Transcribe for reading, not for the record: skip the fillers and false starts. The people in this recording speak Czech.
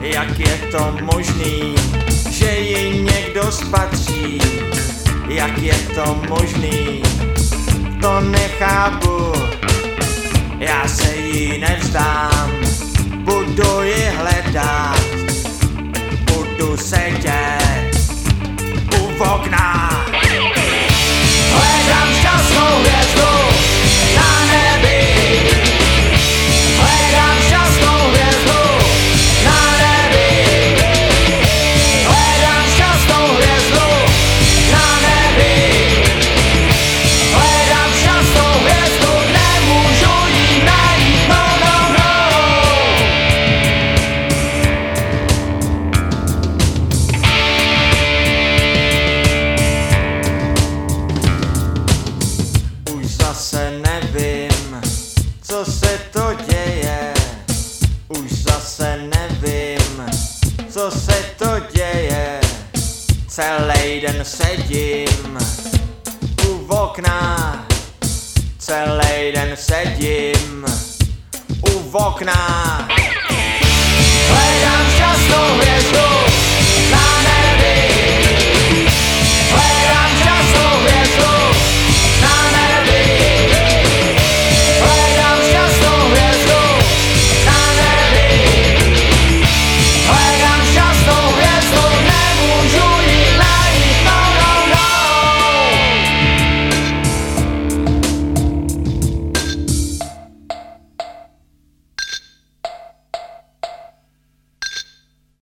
Jak je to možný, že ji někdo spatří? Jak je to možný, to nechápu. Já se jí nevzdám, budu ji hledat, budu sedět u okna. Hledám šťastnou hvězdu na nebi. Hledám šťastnou hvězdu na nebi. Hledám šťastnou hvězdu na nebi. Hledám šťastnou hvězdu, nemůžu ji najít, no, no, no. Už zase nevím, co se to děje. Už zase nevím, co se to děje. Celý den sedím u okna. Celý den sedím u okna.